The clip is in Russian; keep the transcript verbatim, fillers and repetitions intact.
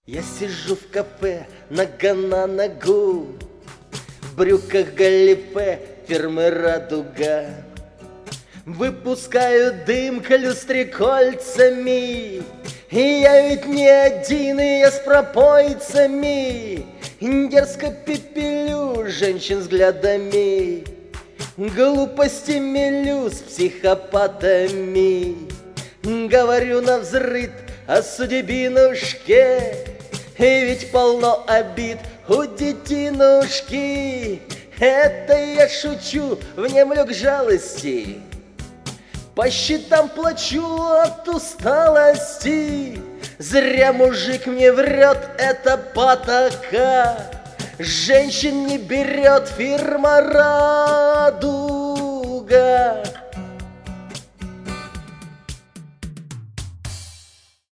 Я сижу в кафе, нога на ногу, в брюках галифе фирмы «Радуга». Выпускаю дым к люстре кольцами, и я ведь не один, и я с пропойцами. Дерзко пепелю женщин взглядами, глупости мелю с психопатами. Говорю навзрыд о судебинушке, и ведь полно обид у детинушки. Это я шучу, внемлю к жалости, по счетам плачу от усталости. Зря мужик мне врет, это патока. Женщин не берет фирма «Радуга».